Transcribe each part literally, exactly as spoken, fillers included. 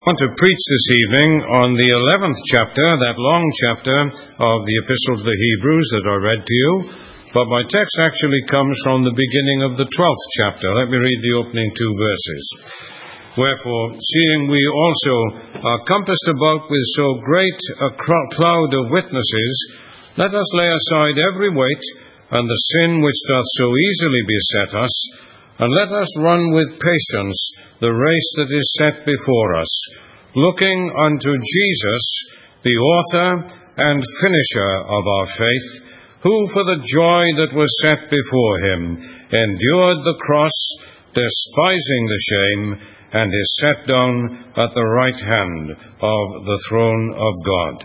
I want to preach this evening on the eleventh chapter, that long chapter of the Epistle to the Hebrews that I read to you, but my text actually comes from the beginning of the twelfth chapter. Let me read the opening two verses. Wherefore, seeing we also are compassed about with so great a cloud of witnesses, let us lay aside every weight and the sin which doth so easily beset us, and let us run with patience the race that is set before us, looking unto Jesus, the author and finisher of our faith, who for the joy that was set before him endured the cross, despising the shame, and is set down at the right hand of the throne of God.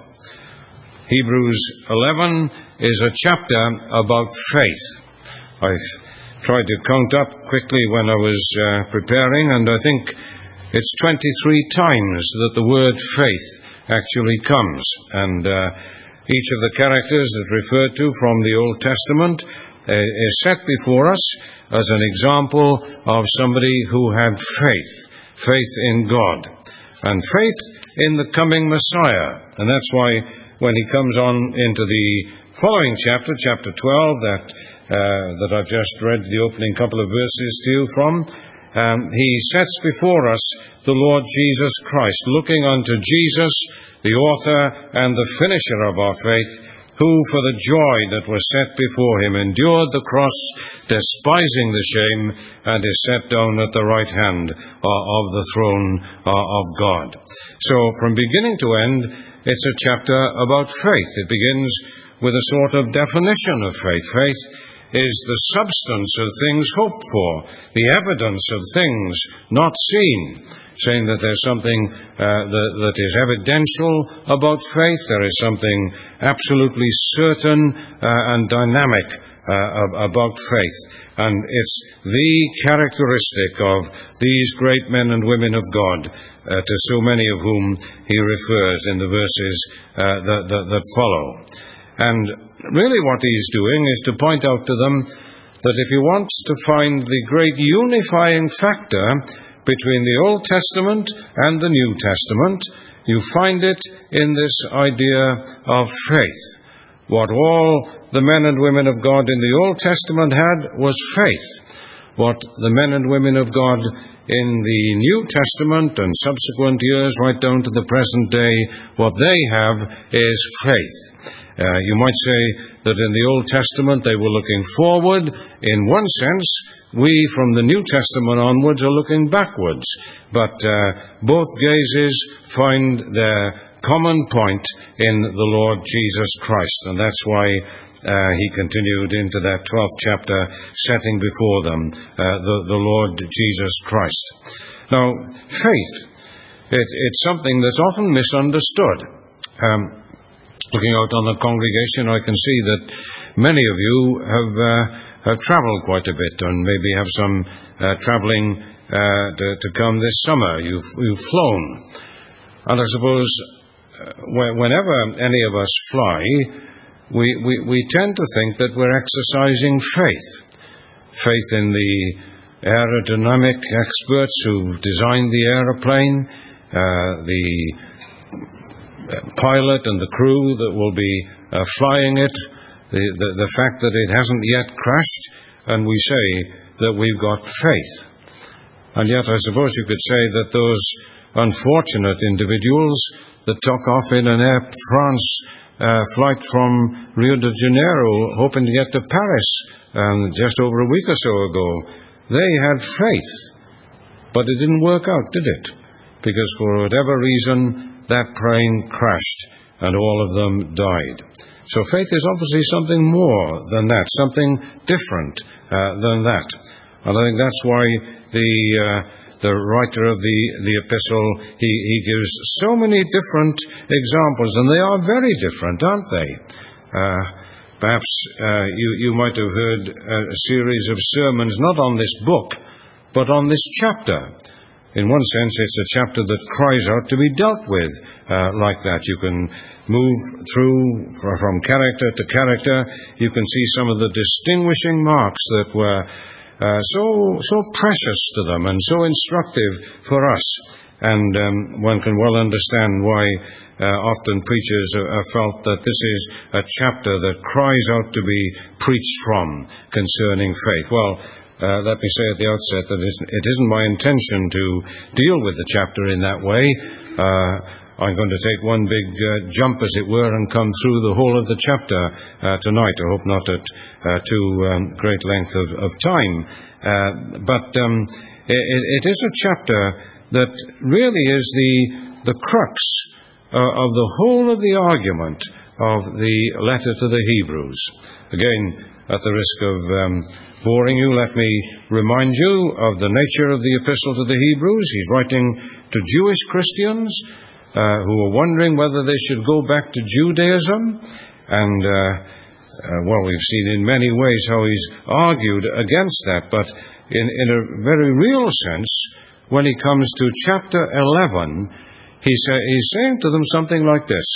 Hebrews eleven is a chapter about faith. I've tried to count up quickly when I was uh, preparing, and I think it's twenty-three times that the word faith actually comes. And uh, each of the characters that's referred to from the Old Testament uh, is set before us as an example of somebody who had faith, faith in God, and faith in the coming Messiah. And that's why when he comes on into the following chapter, chapter twelve, that Uh, that I've just read the opening couple of verses to you from, um, he sets before us the Lord Jesus Christ, looking unto Jesus, the author and the finisher of our faith, who for the joy that was set before him endured the cross, despising the shame, and is set down at the right hand uh, of the throne uh, of God. So from beginning to end, it's a chapter about faith. It begins with a sort of definition of faith. Faith is the substance of things hoped for, the evidence of things not seen, saying that there's something uh, that, that is evidential about faith. There is something absolutely certain uh, and dynamic uh, about faith. And it's the characteristic of these great men and women of God, uh, to so many of whom he refers in the verses uh, that, that, that follow. And really what he's doing is to point out to them that if he wants to find the great unifying factor between the Old Testament and the New Testament, you find it in this idea of faith. What all the men and women of God in the Old Testament had was faith. What the men and women of God in the New Testament and subsequent years, right down to the present day, what they have is faith. Uh, you might say that in the Old Testament they were looking forward. In one sense, we from the New Testament onwards are looking backwards. But uh, both gazes find their common point in the Lord Jesus Christ. And that's why uh, he continued into that twelfth chapter, setting before them uh, the, the Lord Jesus Christ. Now, faith, it, it's something that's often misunderstood. Um, Looking out on the congregation, I can see that many of you have uh, have travelled quite a bit, and maybe have some uh, travelling uh, to, to come this summer. You've, you've flown. And I suppose uh, whenever any of us fly, we, we, we tend to think that we're exercising faith. Faith in the aerodynamic experts who've designed the aeroplane, uh, the pilot and the crew that will be uh, flying it, the, the, the fact that it hasn't yet crashed, and we say that we've got faith. And yet I suppose you could say that those unfortunate individuals that took off in an Air France uh, flight from Rio de Janeiro hoping to get to Paris um, just over a week or so ago, they had faith. But it didn't work out, did it? Because for whatever reason, that plane crashed and all of them died. So faith is obviously something more than that, something different uh, than that. And I think that's why the uh, the writer of the, the epistle, he, he gives so many different examples, and they are very different, aren't they? Uh, perhaps uh, you, you might have heard a series of sermons, not on this book, but on this chapter. In one sense, it's a chapter that cries out to be dealt with uh, like that. You can move through from character to character. You can see some of the distinguishing marks that were uh, so so precious to them and so instructive for us. And um, one can well understand why uh, often preachers have felt that this is a chapter that cries out to be preached from concerning faith. Well, uh, let me say at the outset that it isn't my intention to deal with the chapter in that way. Uh, I'm going to take one big uh, jump, as it were, and come through the whole of the chapter uh, tonight. I hope not at uh, too um, great length of, of time. Uh, but um, it, it is a chapter that really is the, the crux uh, of the whole of the argument of the letter to the Hebrews. Again, at the risk of um, boring you, let me remind you of the nature of the epistle to the Hebrews. He's writing to Jewish Christians uh, who are wondering whether they should go back to Judaism. And, uh, uh, well, we've seen in many ways how he's argued against that. But in, in a very real sense, when he comes to chapter eleven, he say, he's saying to them something like this: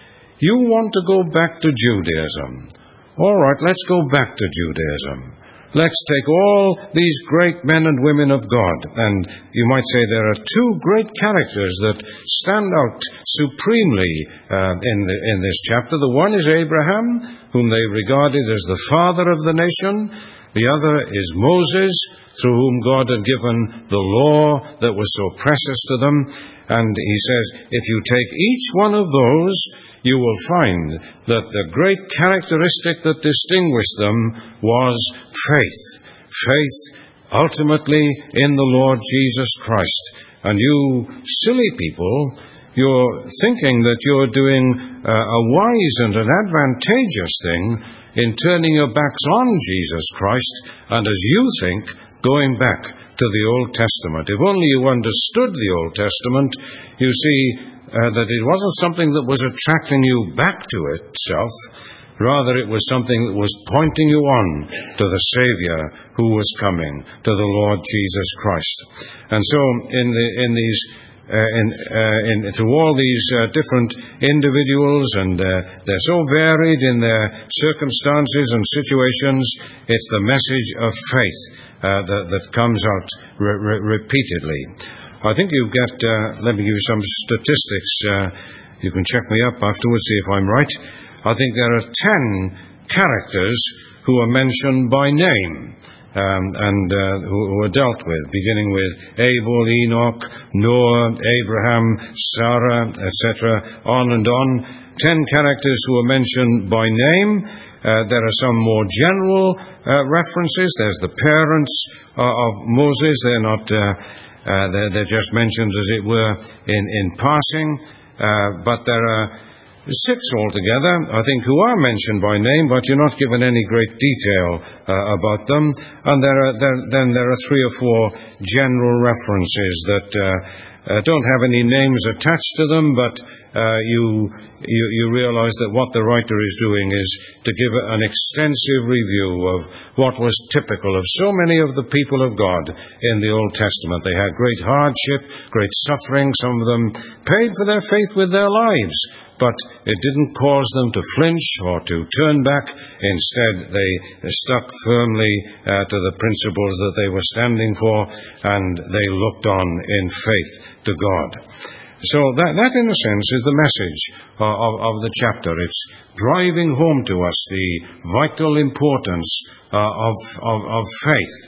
you want to go back to Judaism. All right, let's go back to Judaism. Let's take all these great men and women of God. And you might say there are two great characters that stand out supremely uh, in, the, in this chapter. The one is Abraham, whom they regarded as the father of the nation. The other is Moses, through whom God had given the law that was so precious to them. And he says, if you take each one of those, you will find that the great characteristic that distinguished them was faith. Faith, ultimately, in the Lord Jesus Christ. And you silly people, you're thinking that you're doing uh, a wise and an advantageous thing in turning your backs on Jesus Christ, and as you think, going back to the Old Testament. If only you understood the Old Testament, you see uh, that it wasn't something that was attracting you back to itself. Rather, it was something that was pointing you on to the Savior who was coming, to the Lord Jesus Christ. And so, in the in these Uh, in, uh, in, through all these uh, different individuals, and uh, they're so varied in their circumstances and situations, it's the message of faith uh, that, that comes out re- re- repeatedly. I think you get, uh, let me give you some statistics. Uh, you can check me up afterwards, see if I'm right. I think there are ten characters who are mentioned by name. Um, and uh, who, who are dealt with, beginning with Abel, Enoch, Noah, Abraham, Sarah, et cetera, on and on. Ten characters who are mentioned by name. Uh, there are some more general uh, references. There's the parents uh, of Moses. They're not, uh, uh, they're, they're just mentioned, as it were, in, in passing. Uh, but there are six altogether, I think, who are mentioned by name, but you're not given any great detail uh, about them. And there are, there, then there are three or four general references that uh, uh, don't have any names attached to them, but uh, you, you you realize that what the writer is doing is to give an extensive review of what was typical of so many of the people of God in the Old Testament. They had great hardship, great suffering. Some of them paid for their faith with their lives. But it didn't cause them to flinch or to turn back. Instead, they stuck firmly uh, to the principles that they were standing for, and they looked on in faith to God. So that, that in a sense, is the message uh, of, of the chapter. It's driving home to us the vital importance uh, of, of, of faith.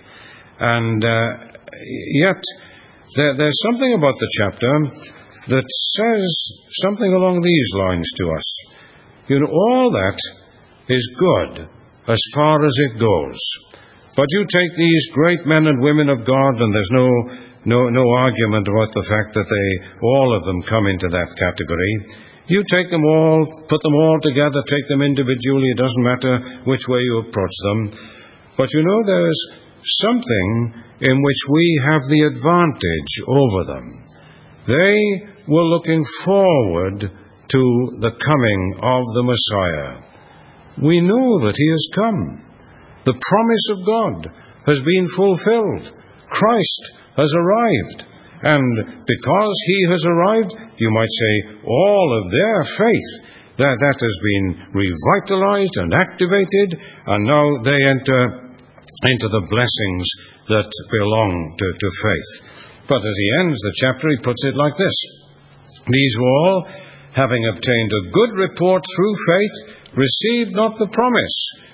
And uh, yet, there, there's something about the chapter that says something along these lines to us. You know, all that is good as far as it goes. But you take these great men and women of God, and there's no no no argument about the fact that they, all of them, come into that category. You take them all, put them all together, take them individually, it doesn't matter which way you approach them. But you know, there's something in which we have the advantage over them. They were looking forward to the coming of the Messiah. We know that he has come. The promise of God has been fulfilled. Christ has arrived. And because he has arrived, you might say, all of their faith, that, that has been revitalized and activated, and now they enter into the blessings that belong to, to faith. But as he ends the chapter, he puts it like this: "These all, having obtained a good report through faith, received not the promise,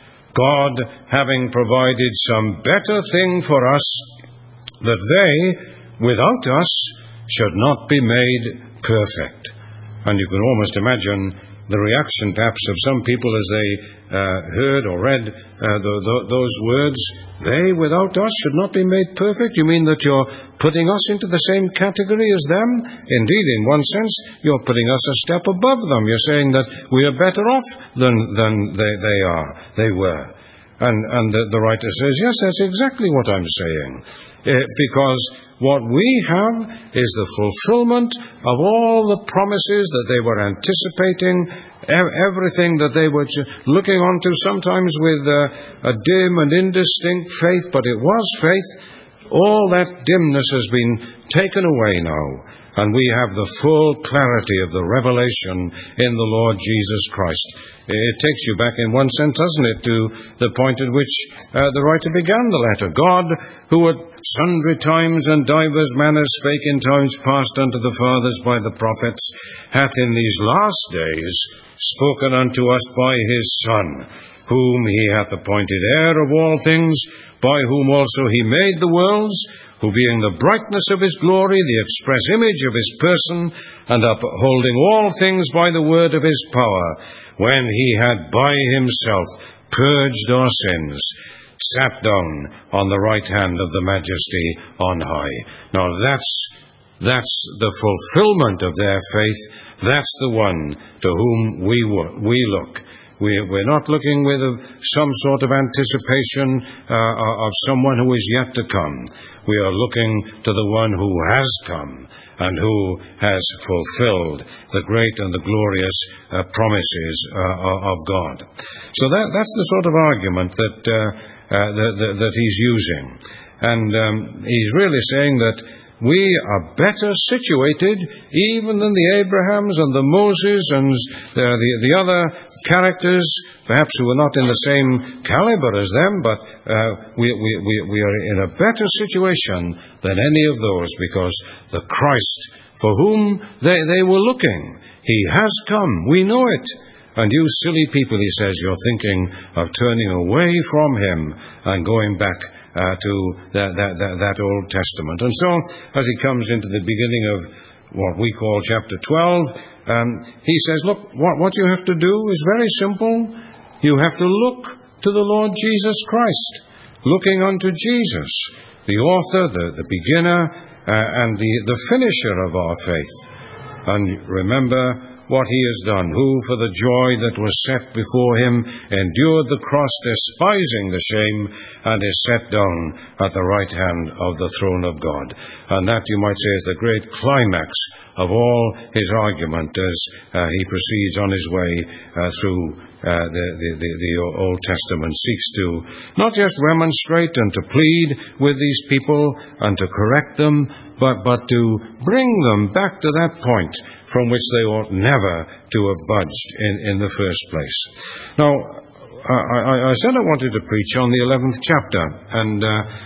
God having provided some better thing for us, that they, without us, should not be made perfect." And you can almost imagine the reaction perhaps of some people as they uh, heard or read uh, the, the, those words. "They without us should not be made perfect." You mean that you're putting us into the same category as them? Indeed, in one sense, you're putting us a step above them. You're saying that we are better off than, than they, they are, they were. And, and the, the writer says, yes, that's exactly what I'm saying. Uh, because what we have is the fulfillment of all the promises that they were anticipating, e- everything that they were looking onto, sometimes with uh, a dim and indistinct faith, but it was faith. All that dimness has been taken away now, and we have the full clarity of the revelation in the Lord Jesus Christ. It takes you back in one sense, doesn't it, to the point at which uh, the writer began the letter. "God, who at sundry times and divers manners spake in times past unto the fathers by the prophets, hath in these last days spoken unto us by his Son, whom he hath appointed heir of all things, by whom also he made the worlds, who being the brightness of his glory, the express image of his person, and upholding all things by the word of his power, when he had by himself purged our sins, sat down on the right hand of the Majesty on high." Now that's that's the fulfillment of their faith. That's the one to whom we we look. We're not looking with some sort of anticipation uh, of someone who is yet to come. We are looking to the one who has come and who has fulfilled the great and the glorious uh, promises uh, of God. So that, that's the sort of argument that, uh, uh, that, that he's using. And um, he's really saying that we are better situated even than the Abrahams and the Moses and the, the, the other characters, perhaps who are not in the same caliber as them, but uh, we, we, we, we are in a better situation than any of those, because the Christ for whom they, they were looking, he has come. We know it. And you silly people, he says, you're thinking of turning away from him and going back Uh, to that, that, that, that Old Testament. And so, as he comes into the beginning of what we call chapter twelve, um, he says, look, what, what you have to do is very simple. You have to look to the Lord Jesus Christ, looking unto Jesus, the author, the, the beginner, uh, and the, the finisher of our faith. And remember what he has done, who for the joy that was set before him endured the cross, despising the shame, and is set down at the right hand of the throne of God. And that, you might say, is the great climax of all his argument as uh, he proceeds on his way uh, through uh, the, the, the, the Old Testament, seeks to not just remonstrate and to plead with these people and to correct them, but, but to bring them back to that point from which they ought never to have budged in, in the first place. Now, I, I, I said I wanted to preach on the eleventh chapter, and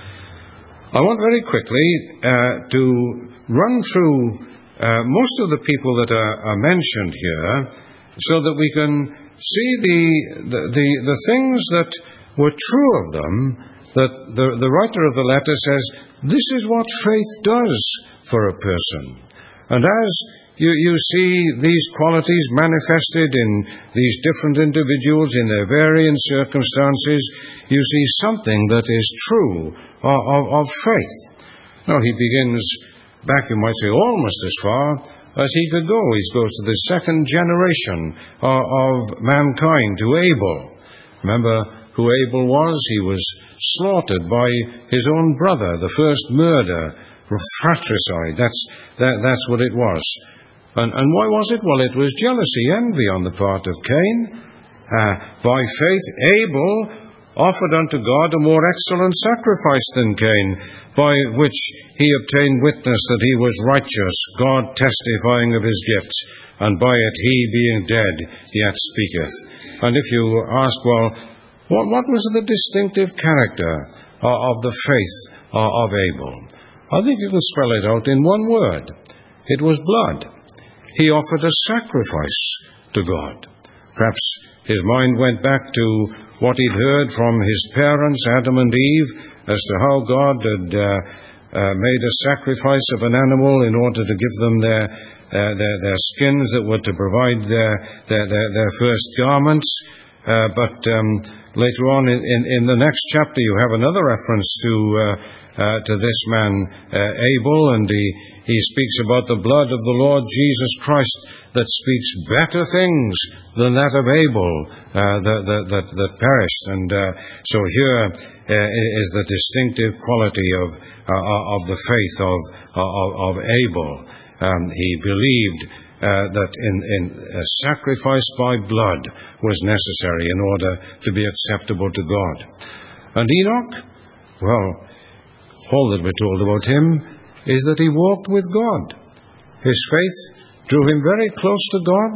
uh, I want very quickly uh, to run through uh, most of the people that are, are mentioned here, so that we can see the, the, the, the things that were true of them, that the, the writer of the letter says, this is what faith does for a person. And as You, you see these qualities manifested in these different individuals in their varying circumstances, you see something that is true of, of, of faith. Now, he begins back, you might say, almost as far as he could go. He goes to the second generation of, of mankind, to Abel. Remember who Abel was? He was slaughtered by his own brother, the first murder, fratricide. That's, that, that's what it was. And, and why was it? Well, it was jealousy, envy on the part of Cain. Uh, by faith, Abel offered unto God a more excellent sacrifice than Cain, by which he obtained witness that he was righteous, God testifying of his gifts, and by it he, being dead, yet speaketh. And if you ask, well, what, what was the distinctive character of, of the faith of Abel? I think you can spell it out in one word. It was blood. He offered a sacrifice to God. Perhaps his mind went back to what he'd heard from his parents, Adam and Eve, as to how God had uh, uh, made a sacrifice of an animal in order to give them their uh, their, their skins that were to provide their their, their, their first garments. Uh, but um, later on in, in, in the next chapter, you have another reference to uh, uh, to this man uh, Abel, and he he speaks about the blood of the Lord Jesus Christ that speaks better things than that of Abel uh, that, that, that, that perished. And uh, so here uh, is the distinctive quality of uh, of the faith of of, of Abel. Um, he believed Uh, that in, in a sacrifice by blood was necessary in order to be acceptable to God. And Enoch, well, all that we're told about him is that he walked with God. His faith drew him very close to God,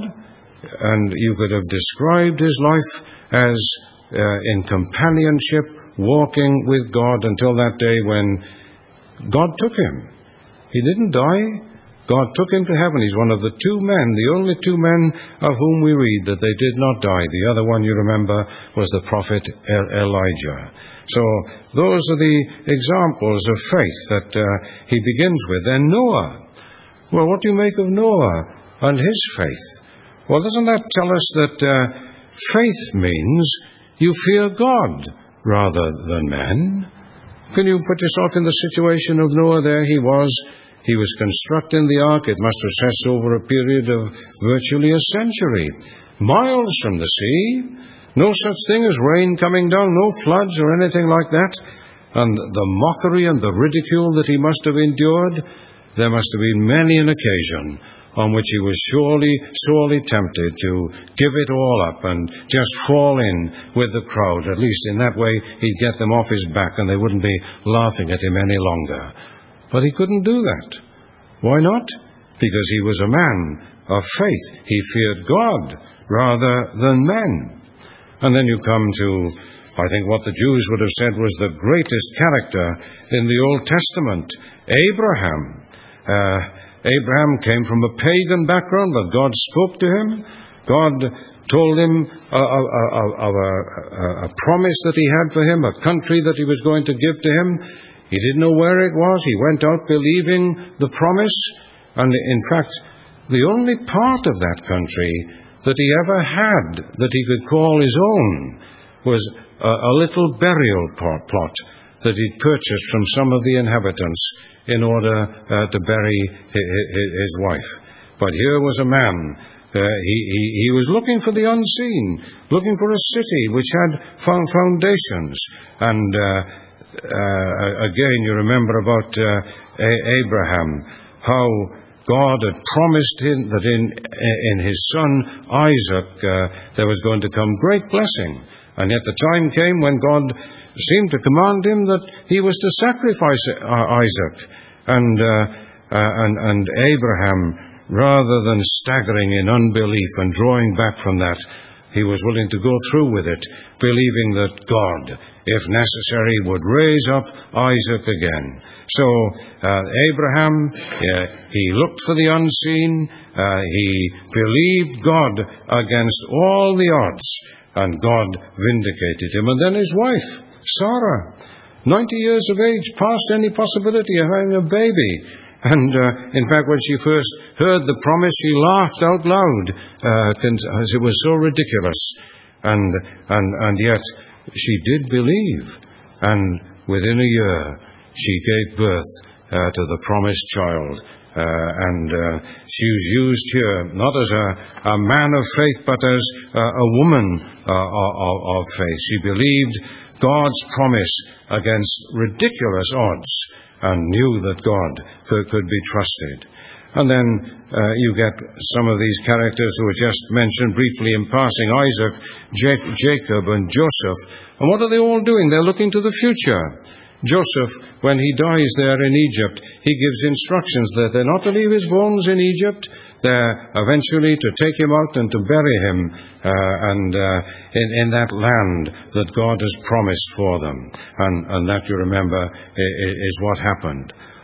and you could have described his life as uh, in companionship, walking with God until that day when God took him. He didn't die. God took him to heaven. He's one of the two men, the only two men of whom we read that they did not die. The other one, you remember, was the prophet Elijah. So those are the examples of faith that uh, he begins with. Then Noah. Well, what do you make of Noah and his faith? Well, doesn't that tell us that uh, faith means you fear God rather than men? Can you put yourself in the situation of Noah? There he was. He was constructing the ark. It must have stretched over a period of virtually a century. Miles from the sea. No such thing as rain coming down, no floods or anything like that. And the mockery and the ridicule that he must have endured, there must have been many an occasion on which he was surely, sorely tempted to give it all up and just fall in with the crowd. At least in that way he'd get them off his back and they wouldn't be laughing at him any longer. But he couldn't do that. Why not? Because he was a man of faith. He feared God rather than men. And then you come to, I think, what the Jews would have said was the greatest character in the Old Testament, Abraham. Uh, Abraham came from a pagan background, but God spoke to him. God told him of a, a, a, a, a promise that he had for him, a country that he was going to give to him. He didn't know where it was. He went out believing the promise. And in fact, the only part of that country that he ever had that he could call his own was a, a little burial plot that he'd purchased from some of the inhabitants in order uh, to bury his, his wife. But here was a man. Uh, he, he, he was looking for the unseen, looking for a city which had found foundations. And uh, Uh, again, you remember about uh, Abraham, how God had promised him that in in his son Isaac uh, there was going to come great blessing. And yet the time came when God seemed to command him that he was to sacrifice Isaac. And, uh, uh, and, and Abraham, rather than staggering in unbelief and drawing back from that, he was willing to go through with it, believing that God, if necessary, would raise up Isaac again. So uh, Abraham, uh, he looked for the unseen. Uh, he believed God against all the odds, and God vindicated him. And then his wife, Sarah, ninety years of age, past any possibility of having a baby. And uh, in fact, when she first heard the promise, she laughed out loud, uh, as it was so ridiculous. And and and yet she did believe, and within a year she gave birth uh, to the promised child. Uh, and uh, she was used here not as a, a man of faith, but as uh, a woman uh, of, of faith. She believed God's promise against ridiculous odds, and knew that God could, could be trusted. And then uh, you get some of these characters who are just mentioned briefly in passing, Isaac, J- Jacob, and Joseph. And what are they all doing? They're looking to the future. Joseph, when he dies there in Egypt, he gives instructions that they're not to leave his bones in Egypt. They're eventually to take him out and to bury him uh, and uh, in, in that land that God has promised for them. And, and that, you remember, is, is what happened.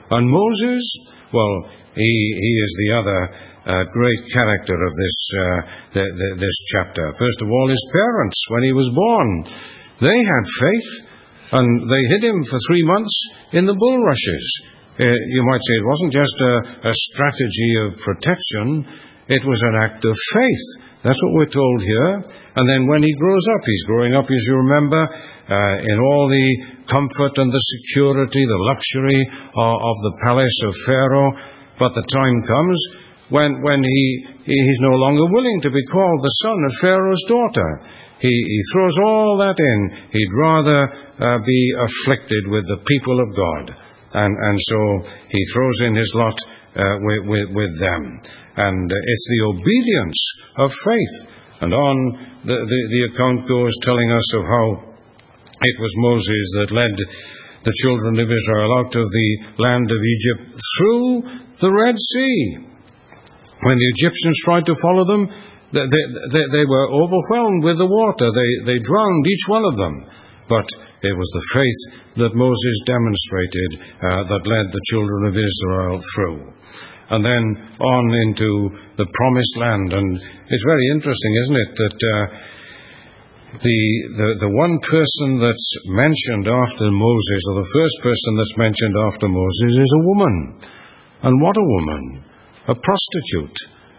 And Moses, well, he, he is the other uh, great character of this, uh, the, the, this chapter. First of all, his parents, when he was born, they had faith, and they hid him for three months in the bulrushes. Uh, you might say it wasn't just a, a strategy of protection, it was an act of faith. That's what we're told here. And then when he grows up, he's growing up, as you remember, uh, in all the comfort and the security, the luxury of, of the palace of Pharaoh. But the time comes when, when he, he's no longer willing to be called the son of Pharaoh's daughter. He, he throws all that in. He'd rather uh, be afflicted with the people of God. And, and so he throws in his lot uh, with, with, with them. And uh, it's the obedience of faith. And on the, the, the account goes telling us of how it was Moses that led the children of Israel out of the land of Egypt through the Red Sea. When the Egyptians tried to follow them, they, they, they were overwhelmed with the water. They, they drowned, each one of them. But it was the faith that Moses demonstrated uh, that led the children of Israel through. And then on into the promised land. And it's very interesting, isn't it, that uh, the, the the one person that's mentioned after Moses, or the first person that's mentioned after Moses, is a woman. And what a woman! A prostitute.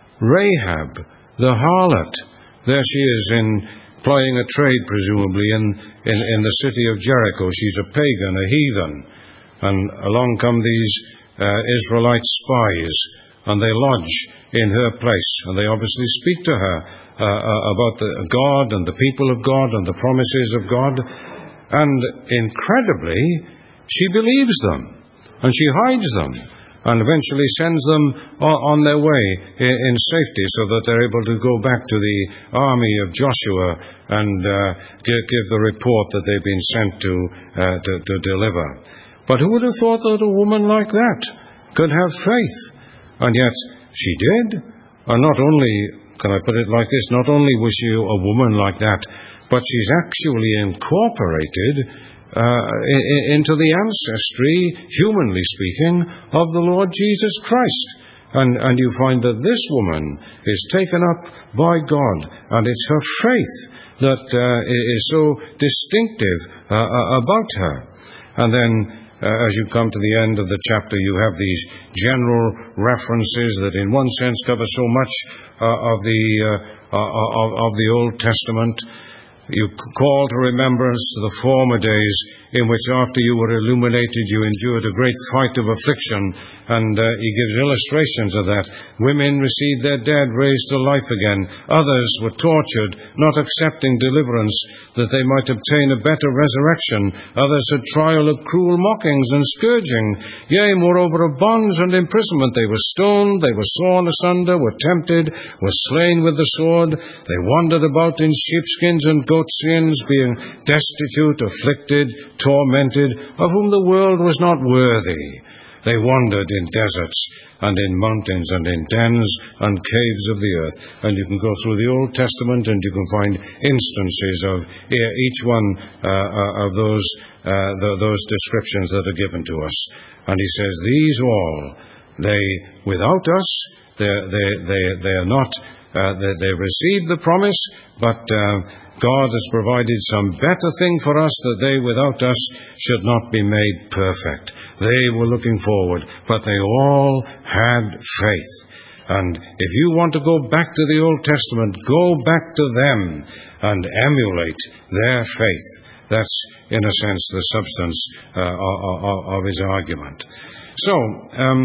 Rahab, the harlot. There she is, in plying a trade, presumably, in, in, in the city of Jericho. She's a pagan, a heathen. And along come these Uh, Israelite spies, and they lodge in her place, and they obviously speak to her uh, uh, about the God and the people of God and the promises of God, and incredibly, she believes them, and she hides them, and eventually sends them on, on their way in, in safety, so that they're able to go back to the army of Joshua and uh, give, give the report that they've been sent to, uh, to, to deliver. But who would have thought that a woman like that could have faith? And yet she did. And not only, can I put it like this, not only was she a woman like that, but she's actually incorporated uh, into the ancestry, humanly speaking, of the Lord Jesus Christ. And, and you find that this woman is taken up by God, and it's her faith that uh, is so distinctive uh, about her. And then Uh, as you come to the end of the chapter, you have these general references that in one sense cover so much uh, of the uh, uh, of, of the Old Testament. You call to remembrance the former days in which after you were illuminated you endured a great fight of affliction, and uh, he gives illustrations of that. Women received their dead raised to life again. Others were tortured, not accepting deliverance, that they might obtain a better resurrection. Others had trial of cruel mockings and scourging. Yea, moreover of bonds and imprisonment. They were stoned, they were sawn asunder, were tempted, were slain with the sword. They wandered about in sheepskins and goatskins, being destitute, afflicted, tormented, of whom the world was not worthy. They wandered in deserts and in mountains and in dens and caves of the earth. And you can go through the Old Testament and you can find instances of each one uh, of those uh, those descriptions that are given to us. And he says, these all, they, without us, they they they they are not. Uh, they, they received the promise, but uh, God has provided some better thing for us, that they without us should not be made perfect. They were looking forward, but they all had faith. And if you want to go back to the Old Testament, go back to them and emulate their faith. That's, in a sense, the substance uh, of, of his argument. So, um,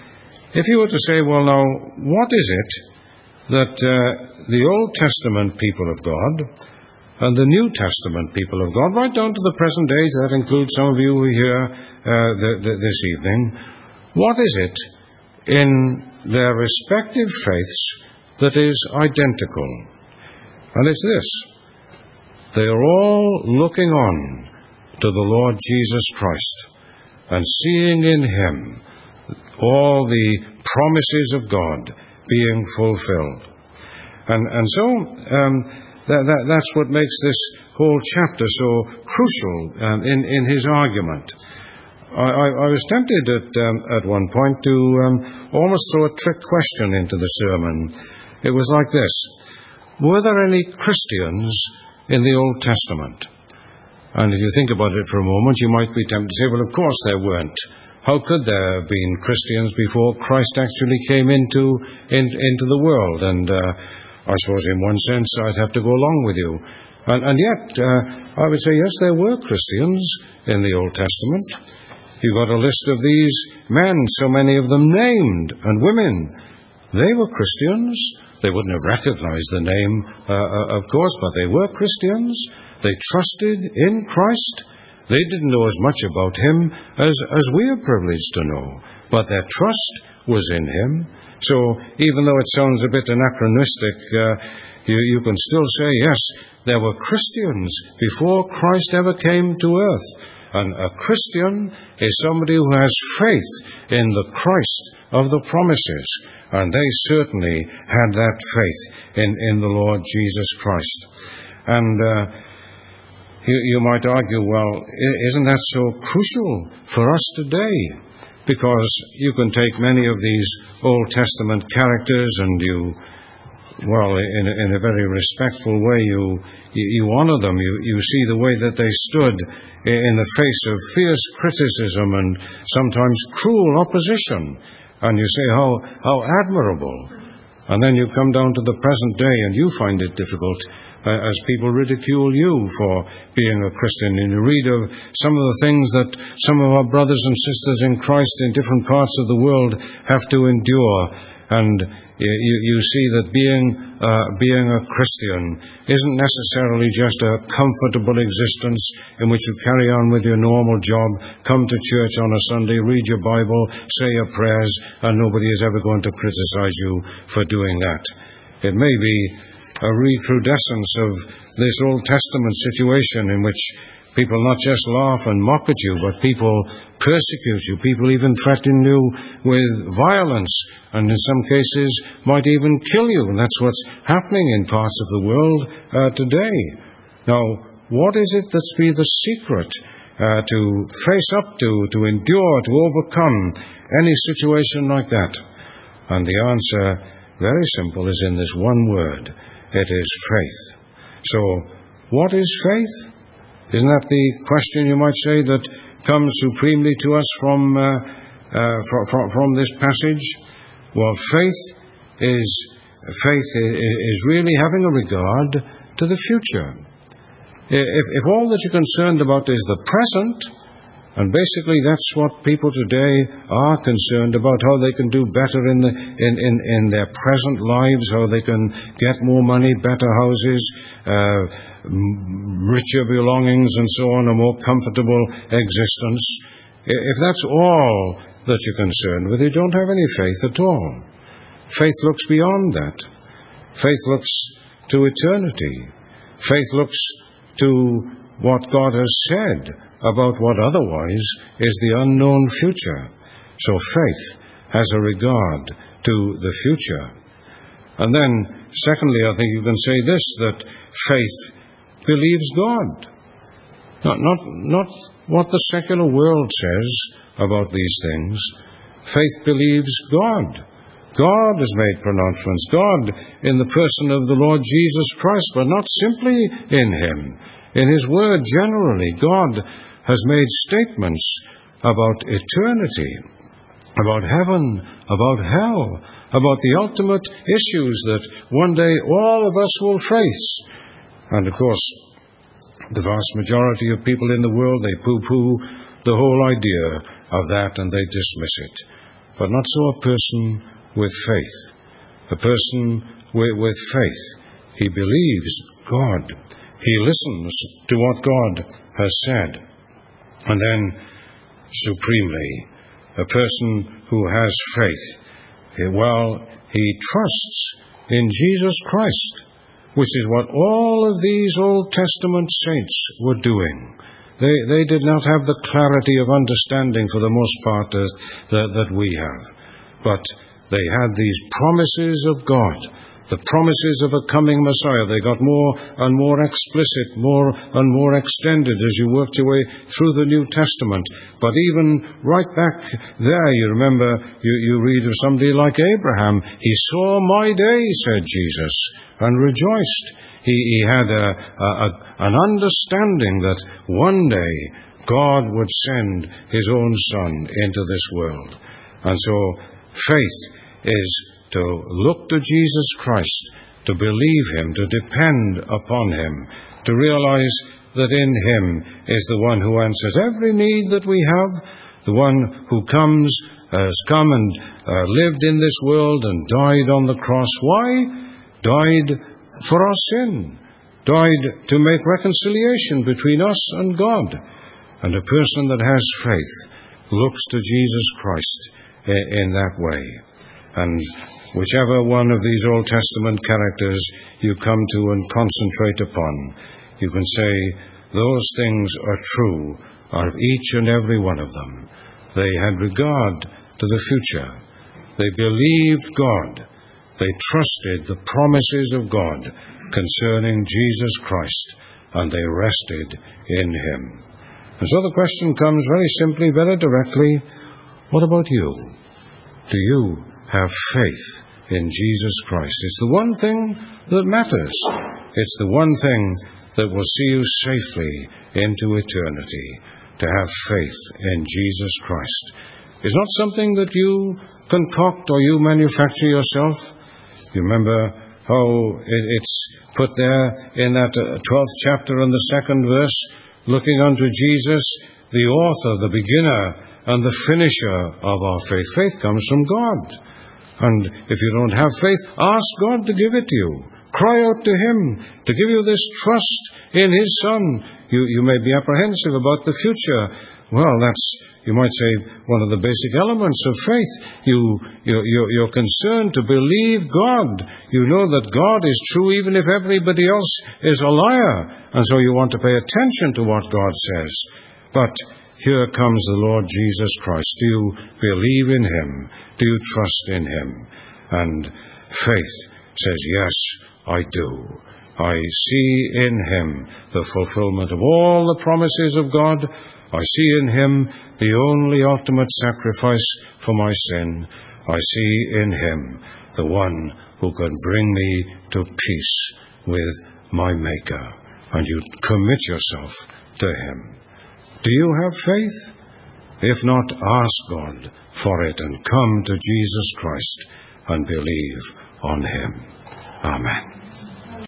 if you were to say, well, now, what is it that uh, the Old Testament people of God and the New Testament people of God, right down to the present age, that includes some of you who are here uh, the, the, this evening, what is it in their respective faiths that is identical? And it's this: they are all looking on to the Lord Jesus Christ and seeing in him all the promises of God being fulfilled. And, and so um, that, that, that's what makes this whole chapter so crucial um, in, in his argument. I, I, I was tempted at, um, at one point to um, almost throw a trick question into the sermon. It was like this: were there any Christians in the Old Testament? And if you think about it for a moment, you might be tempted to say, well, of course there weren't. How could there have been Christians before Christ actually came into in, into the world? And uh, I suppose in one sense I'd have to go along with you. And, and yet, uh, I would say, yes, there were Christians in the Old Testament. You've got a list of these men, so many of them named, and women. They were Christians. They wouldn't have recognized the name, uh, of course, but they were Christians. They trusted in Christ. They didn't know as much about Him as, as we are privileged to know, but their trust was in Him. So even though it sounds a bit anachronistic, uh, you, you can still say, yes, there were Christians before Christ ever came to earth. And a Christian is somebody who has faith in the Christ of the promises. And they certainly had that faith in, in the Lord Jesus Christ. And uh, you, you might argue, well, isn't that so crucial for us today? Because you can take many of these Old Testament characters and you, well, in, in a very respectful way, you, you, you honor them. You, you see the way that they stood in the face of fierce criticism and sometimes cruel opposition. And you say, how, how admirable. And then you come down to the present day and you find it difficult uh, as people ridicule you for being a Christian. And you read of some of the things that some of our brothers and sisters in Christ in different parts of the world have to endure. And you, you see that being, uh, being a Christian isn't necessarily just a comfortable existence in which you carry on with your normal job, come to church on a Sunday, read your Bible, say your prayers, and nobody is ever going to criticize you for doing that. It may be a recrudescence of this Old Testament situation in which people not just laugh and mock at you, but people persecute you. People even threaten you with violence, and in some cases might even kill you. And that's what's happening in parts of the world uh, today. Now, what is it that's be the secret uh, to face up to, to endure, to overcome any situation like that? And the answer, very simple, is in this one word. It is faith. So, what is faith? Isn't that the question, you might say, that comes supremely to us from, uh, uh, from, from this passage? Well, faith is faith is really having a regard to the future. If, if all that you're concerned about is the present, and basically that's what people today are concerned about, how they can do better in, the, in, in, in their present lives, how they can get more money, better houses, uh, richer belongings and so on, a more comfortable existence. If that's all that you're concerned with, you don't have any faith at all. Faith looks beyond that. Faith looks to eternity. Faith looks to what God has said about what otherwise is the unknown future. So faith has a regard to the future. And then, secondly, I think you can say this, that faith believes God. Not, not, not what the secular world says about these things. Faith believes God. God has made pronouncements. God in the person of the Lord Jesus Christ, but not simply in Him. In His Word generally, God has made statements about eternity, about heaven, about hell, about the ultimate issues that one day all of us will face. And of course, the vast majority of people in the world, they poo-poo the whole idea of that and they dismiss it. But not so a person with faith. A person with, with faith, he believes God. He listens to what God has said. And then, supremely, a person who has faith, well, he trusts in Jesus Christ, which is what all of these Old Testament saints were doing. They, they did not have the clarity of understanding, for the most part, that, that, that we have. But they had these promises of God the promises of a coming Messiah, they got more and more explicit, more and more extended as you worked your way through the New Testament. But even right back there, you remember, you, you read of somebody like Abraham. He saw my day, said Jesus, and rejoiced. He, he had a, a, a, an understanding that one day God would send his own Son into this world. And so faith is to look to Jesus Christ, to believe him, to depend upon him, to realize that in him is the one who answers every need that we have, the one who comes, has come and uh, lived in this world and died on the cross. Why? Died for our sin, died to make reconciliation between us and God. And a person that has faith looks to Jesus Christ in that way. And whichever one of these Old Testament characters you come to and concentrate upon, you can say, those things are true of each and every one of them. They had regard to the future. They believed God. They trusted the promises of God concerning Jesus Christ, and they rested in him. And so the question comes very simply, very directly, what about you? Do you have faith in Jesus Christ? It's the one thing that matters. It's the one thing that will see you safely into eternity, to have faith in Jesus Christ. It's not something that you concoct or you manufacture yourself. You remember how it's put there in that twelfth chapter and the second verse, looking unto Jesus, the author, the beginner, and the finisher of our faith. Faith comes from God. And if you don't have faith, ask God to give it to you. Cry out to him to give you this trust in his Son. You, you may be apprehensive about the future. Well, that's, you might say, one of the basic elements of faith. You, you, you're, you're concerned to believe God. You know that God is true even if everybody else is a liar. And so you want to pay attention to what God says. But here comes the Lord Jesus Christ. Do you believe in him? Do you trust in him? And faith says, yes, I do. I see in him the fulfillment of all the promises of God. I see in him the only ultimate sacrifice for my sin. I see in him the one who can bring me to peace with my Maker. And you commit yourself to him. Do you have faith? If not, ask God for it and come to Jesus Christ and believe on him. Amen.